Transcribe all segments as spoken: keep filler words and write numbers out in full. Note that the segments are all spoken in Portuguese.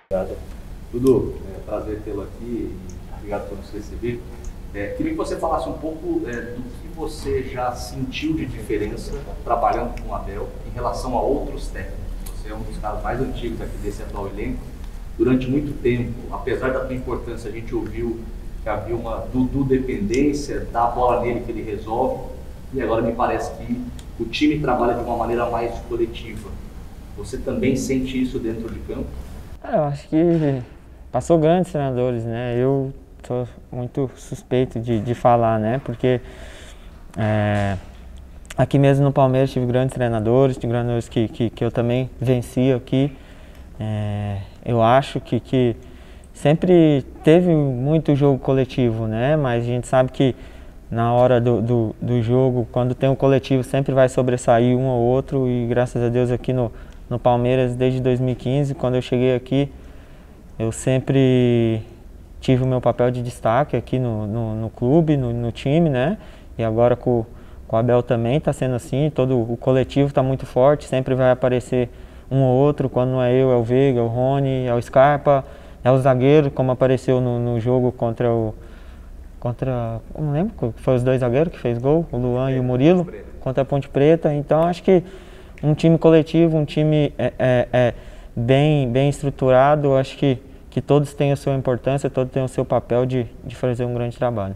Obrigado. Dudu, é um prazer tê-lo aqui. Obrigado por nos receber. É, queria que você falasse um pouco é, do que você já sentiu de diferença trabalhando com o Abel em relação a outros técnicos. Você é um dos caras mais antigos aqui desse atual elenco. Durante muito tempo, apesar da sua importância, a gente ouviu que havia uma Dudu dependência, dá a bola nele que ele resolve. E agora me parece que o time trabalha de uma maneira mais coletiva. Você também sente isso dentro de campo? É, eu acho que passou grandes treinadores, né? Eu sou muito suspeito de, de falar, né? Porque é, aqui mesmo no Palmeiras tive grandes treinadores, tive treinadores que, que, que eu também venci aqui. É, eu acho que, que sempre teve muito jogo coletivo, né? Mas a gente sabe que na hora do, do, do jogo, quando tem um coletivo, sempre vai sobressair um ou outro. E graças a Deus aqui no, no Palmeiras, desde dois mil e quinze, quando eu cheguei aqui, eu sempre tive o meu papel de destaque aqui no, no, no clube, no, no time, né? E agora com, com o Abel também está sendo assim, todo o coletivo está muito forte, sempre vai aparecer um ou outro, quando não é eu, é o Veiga, é o Rony, é o Scarpa, é o zagueiro, como apareceu no, no jogo contra o... Contra, eu não lembro, foi os dois zagueiros que fez gol, o Luan e o Murilo, contra a Ponte Preta. Então acho que um time coletivo, um time é, é, é bem, bem estruturado, acho que, que todos têm a sua importância, todos têm o seu papel de, de fazer um grande trabalho.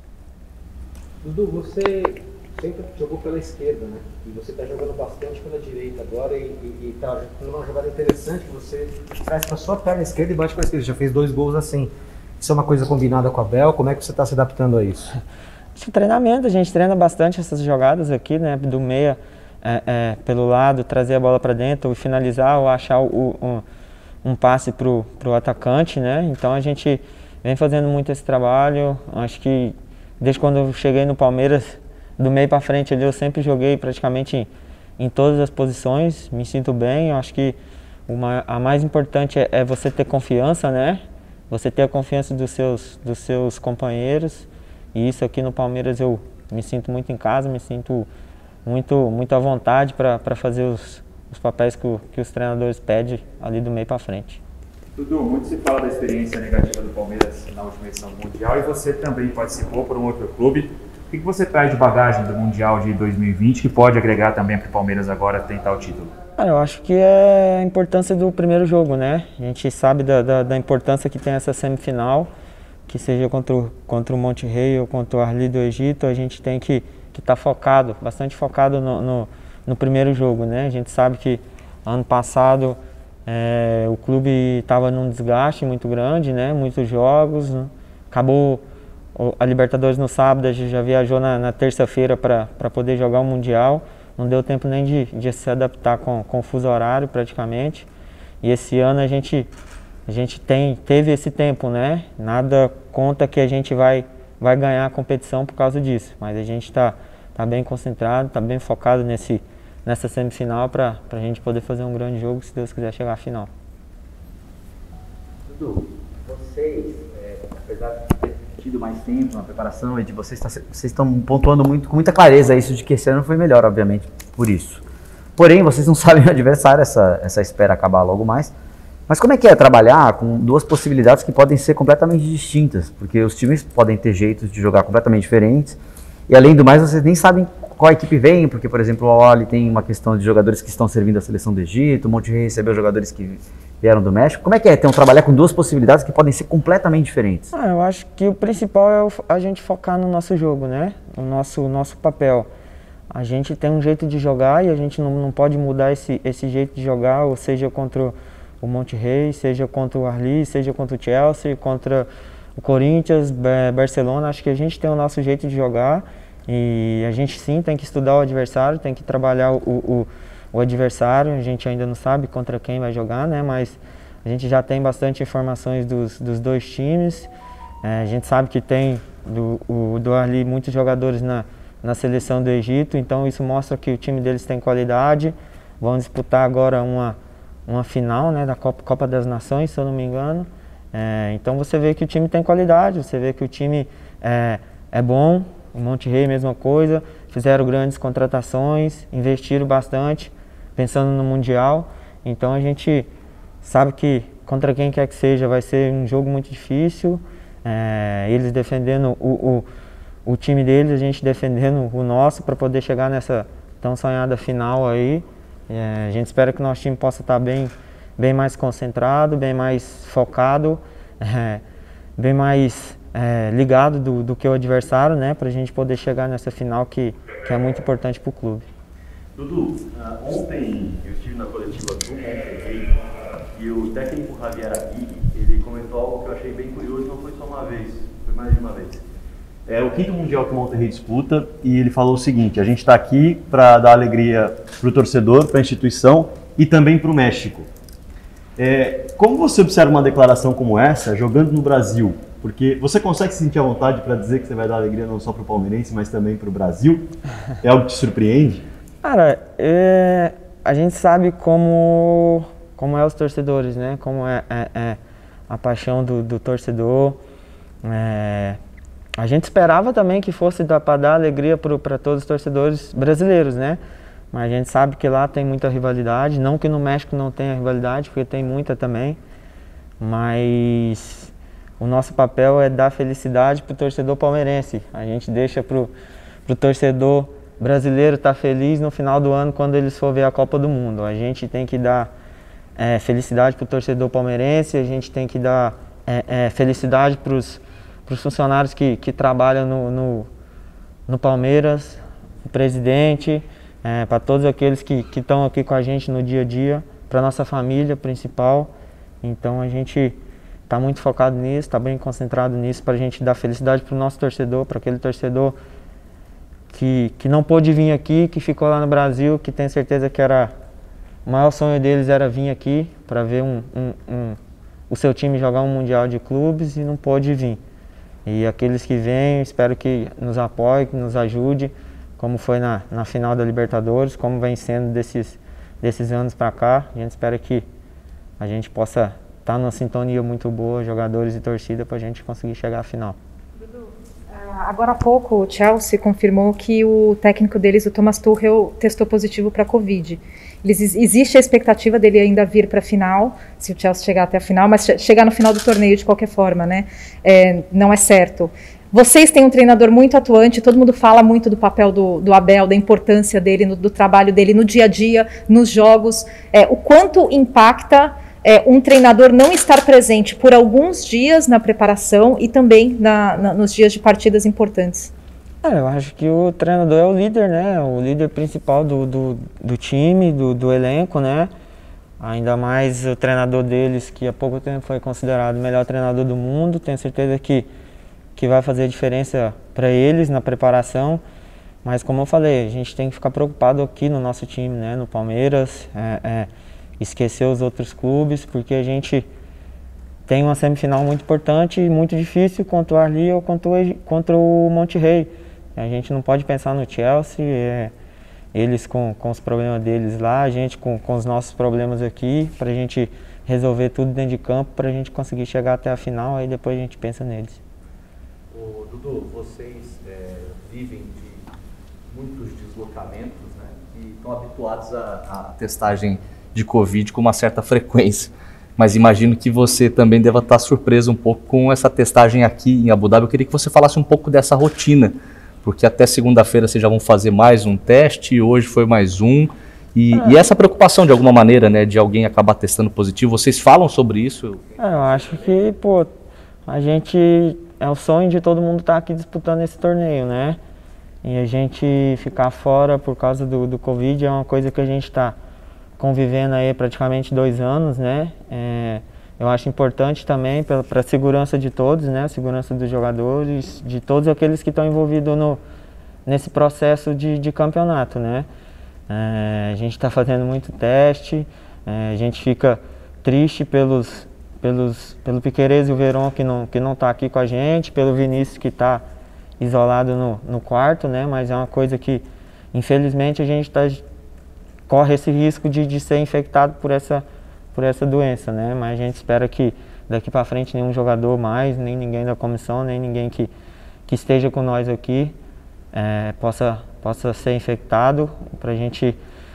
Dudu, você sempre jogou pela esquerda, né? E você está jogando bastante pela direita agora e está uma jogada interessante, você traz para sua perna esquerda e bate com a esquerda, já fez dois gols assim. Isso é uma coisa combinada com a Abel, como é que você está se adaptando a isso? Esse treinamento, a gente treina bastante essas jogadas aqui, né? Do meia é, é, pelo lado, trazer a bola para dentro, ou finalizar, ou achar o, um, um passe para o atacante, né? Então a gente vem fazendo muito esse trabalho. Acho que desde quando eu cheguei no Palmeiras, do meio para frente ali, eu sempre joguei praticamente em, em todas as posições, me sinto bem. Eu acho que uma, a mais importante é, é você ter confiança, né? Você ter a confiança dos seus, dos seus companheiros, e isso aqui no Palmeiras eu me sinto muito em casa, me sinto muito, muito à vontade para fazer os, os papéis que, o, que os treinadores pedem ali do meio para frente. Dudu, muito se fala da experiência negativa do Palmeiras na última edição do Mundial e você também participou por um outro clube. O que você traz de bagagem do Mundial de dois mil e vinte que pode agregar também para o Palmeiras agora tentar o título? Ah, eu acho que é a importância do primeiro jogo, né? A gente sabe da, da, da importância que tem essa semifinal, que seja contra o, contra o Monte Rei ou contra o Ahly do Egito, a gente tem que estar tá focado, bastante focado no, no, no primeiro jogo, né? A gente sabe que ano passado é, o clube estava num desgaste muito grande, né? Muitos jogos, né? Acabou a Libertadores no sábado, a gente já viajou na, na terça-feira para poder jogar o Mundial. Não deu tempo nem de, de se adaptar com, com o fuso horário praticamente. E esse ano a gente, a gente tem, teve esse tempo, né? Nada conta que a gente vai, vai ganhar a competição por causa disso. Mas a gente está tá bem concentrado, está bem focado nesse, nessa semifinal para a gente poder fazer um grande jogo, se Deus quiser chegar à final. Dudu, vocês, é, apesar de ter tido mais tempo na preparação e de vocês, tá, vocês estão pontuando muito, com muita clareza isso de que esse ano foi melhor, obviamente, por isso. Porém, vocês não sabem o adversário, essa, essa espera acabar logo mais. Mas como é que é trabalhar com duas possibilidades que podem ser completamente distintas? Porque os times podem ter jeitos de jogar completamente diferentes. E além do mais, vocês nem sabem qual equipe vem, porque, por exemplo, o Ahly tem uma questão de jogadores que estão servindo a seleção do Egito, o Monte Rei recebeu jogadores que vieram do México. Como é que é então trabalhar com duas possibilidades que podem ser completamente diferentes? Ah, eu acho que o principal é a gente focar no nosso jogo, né? O nosso, o nosso papel. A gente tem um jeito de jogar e a gente não, não pode mudar esse, esse jeito de jogar, ou seja contra o Monte Rei, seja contra o Ahly, seja contra o Chelsea, contra o Corinthians, Barcelona. Acho que a gente tem o nosso jeito de jogar e a gente sim tem que estudar o adversário, tem que trabalhar o, o, o adversário. A gente ainda não sabe contra quem vai jogar, né? Mas a gente já tem bastante informações dos, dos dois times. É, a gente sabe que tem do, o, do Ahly muitos jogadores na, na seleção do Egito, então isso mostra que o time deles tem qualidade. Vão disputar agora uma, uma final, né, da Copa, Copa das Nações, se eu não me engano. É, então você vê que o time tem qualidade, você vê que o time é, é bom. O Monte Rei, mesma coisa, fizeram grandes contratações, investiram bastante, pensando no Mundial. Então a gente sabe que contra quem quer que seja, vai ser um jogo muito difícil. É, eles defendendo o, o, o time deles, a gente defendendo o nosso para poder chegar nessa tão sonhada final aí. É, a gente espera que o nosso time possa estar bem, bem mais concentrado, bem mais focado, é, bem mais é, ligado do, do que o adversário, né, para a gente poder chegar nessa final que, que é muito importante para o clube. Dudu, uh, ontem eu estive na coletiva do Monterrey e o técnico Javier Aguirre, ele comentou algo que eu achei bem curioso, não foi só uma vez, foi mais de uma vez. É o quinto Mundial que o Monterrey disputa e ele falou o seguinte: a gente está aqui para dar alegria para o torcedor, para a instituição e também para o México. É, como você observa uma declaração como essa, jogando no Brasil? Porque você consegue se sentir à vontade para dizer que você vai dar alegria não só para o palmeirense, mas também para o Brasil? É algo que te surpreende? Cara, é, a gente sabe como, como é os torcedores, né? Como é, é, é a paixão do, do torcedor. É, a gente esperava também que fosse para dar alegria para todos os torcedores brasileiros, né? Mas a gente sabe que lá tem muita rivalidade. Não que no México não tenha rivalidade, porque tem muita também. Mas o nosso papel é dar felicidade para o torcedor palmeirense. A gente deixa para o torcedor brasileiro estar feliz no final do ano quando eles for ver a Copa do Mundo. A gente tem que dar é, felicidade para o torcedor palmeirense, a gente tem que dar é, é, felicidade para os funcionários que, que trabalham no, no, no Palmeiras, o presidente, é, para todos aqueles que estão aqui com a gente no dia a dia, para a nossa família principal. Então a gente está muito focado nisso, está bem concentrado nisso, para a gente dar felicidade para o nosso torcedor, para aquele torcedor Que, que não pôde vir aqui, que ficou lá no Brasil, que tem certeza que era o maior sonho deles era vir aqui para ver um, um, um, o seu time jogar um Mundial de Clubes e não pôde vir. E aqueles que vêm, espero que nos apoiem, que nos ajude, como foi na, na final da Libertadores, como vem sendo desses, desses anos para cá. A gente espera que a gente possa estar numa sintonia muito boa, jogadores e torcida, para a gente conseguir chegar à final. Agora há pouco o Chelsea confirmou que o técnico deles, o Thomas Tuchel, testou positivo para a Covid. Eles, existe a expectativa dele ainda vir para a final, se o Chelsea chegar até a final, mas chegar no final do torneio de qualquer forma, né? É, não é certo. Vocês têm um treinador muito atuante, todo mundo fala muito do papel do, do Abel, da importância dele, no, do trabalho dele no dia a dia, nos jogos. É, o quanto impacta É, um treinador não estar presente por alguns dias na preparação e também na, na, nos dias de partidas importantes? É, eu acho que o treinador é o líder, né? O líder principal do, do, do time, do, do elenco, né? Ainda mais o treinador deles, que há pouco tempo foi considerado o melhor treinador do mundo. Tenho certeza que, que vai fazer diferença para eles na preparação. Mas como eu falei, a gente tem que ficar preocupado aqui no nosso time, né? No Palmeiras. É, é, esquecer os outros clubes, porque a gente tem uma semifinal muito importante e muito difícil contra o Arli ou contra o, contra o Monterrey. A gente não pode pensar no Chelsea, é, eles com, com os problemas deles lá, a gente com, com os nossos problemas aqui, para a gente resolver tudo dentro de campo, para a gente conseguir chegar até a final, aí depois a gente pensa neles. Ô, Dudu, vocês é, vivem de muitos deslocamentos, né, e estão habituados à testagem de Covid com uma certa frequência, mas imagino que você também deva estar surpreso um pouco com essa testagem aqui em Abu Dhabi. Eu queria que você falasse um pouco dessa rotina, porque até segunda-feira vocês já vão fazer mais um teste, hoje foi mais um, e, é. e essa preocupação de alguma maneira, né, de alguém acabar testando positivo, vocês falam sobre isso? É, eu acho que, pô, a gente, é o sonho de todo mundo estar aqui disputando esse torneio, né, e a gente ficar fora por causa do, do Covid é uma coisa que a gente está convivendo aí praticamente dois anos, né? É, eu acho importante também para a segurança de todos, né? A segurança dos jogadores, de todos aqueles que estão envolvidos no, nesse processo de, de campeonato, né? É, a gente está fazendo muito teste, é, a gente fica triste pelos, pelos, pelo Piquerez e o Verón que não que não está aqui com a gente, pelo Vinícius que está isolado no, no quarto, né? Mas é uma coisa que, infelizmente, a gente está corre esse risco de, de ser infectado por essa, por essa doença, né? Mas a gente espera que daqui para frente nenhum jogador mais, nem ninguém da comissão, nem ninguém que, que esteja com nós aqui é, possa, possa ser infectado, para a gente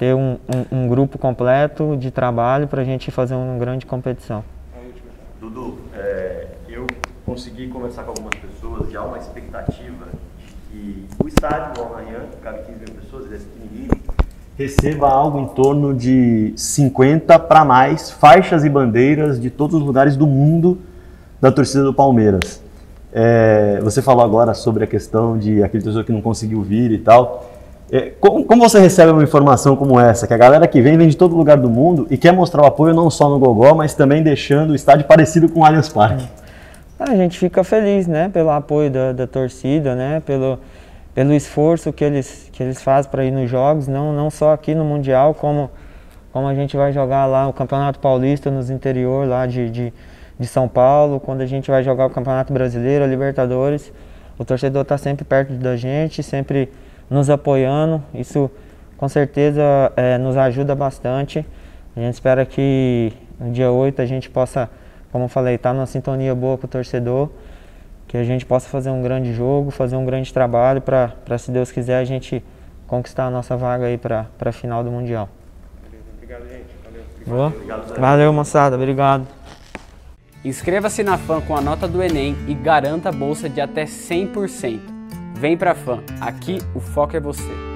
ter um, um, um grupo completo de trabalho para a gente fazer uma grande competição. Dudu, é, eu consegui conversar com algumas pessoas e há uma expectativa de que o estádio do amanhã, cabe quinze mil pessoas, ele é pequenininho, receba algo em torno de cinquenta para mais faixas e bandeiras de todos os lugares do mundo da torcida do Palmeiras. É, você falou agora sobre a questão de aquele torcedor que não conseguiu vir e tal. É, como, como você recebe uma informação como essa, que a galera que vem vem de todo lugar do mundo e quer mostrar o apoio não só no Gogó, mas também deixando o estádio parecido com o Allianz Parque? A gente fica feliz, né, pelo apoio da, da torcida, né, pelo, pelo esforço que eles, que eles fazem para ir nos jogos, não, não só aqui no Mundial, como, como a gente vai jogar lá o Campeonato Paulista nos interior lá de, de, de São Paulo, quando a gente vai jogar o Campeonato Brasileiro, a Libertadores, o torcedor está sempre perto da gente, sempre nos apoiando, isso com certeza é, nos ajuda bastante. A gente espera que no dia oito a gente possa, como eu falei, estar tá numa sintonia boa com o torcedor, que a gente possa fazer um grande jogo, fazer um grande trabalho para, se Deus quiser, a gente conquistar a nossa vaga aí para a final do Mundial. Obrigado, gente. Valeu. Boa? Valeu, moçada. Obrigado. Inscreva-se na F A M com a nota do Enem e garanta a bolsa de até cem por cento. Vem pra F A M, aqui o foco é você.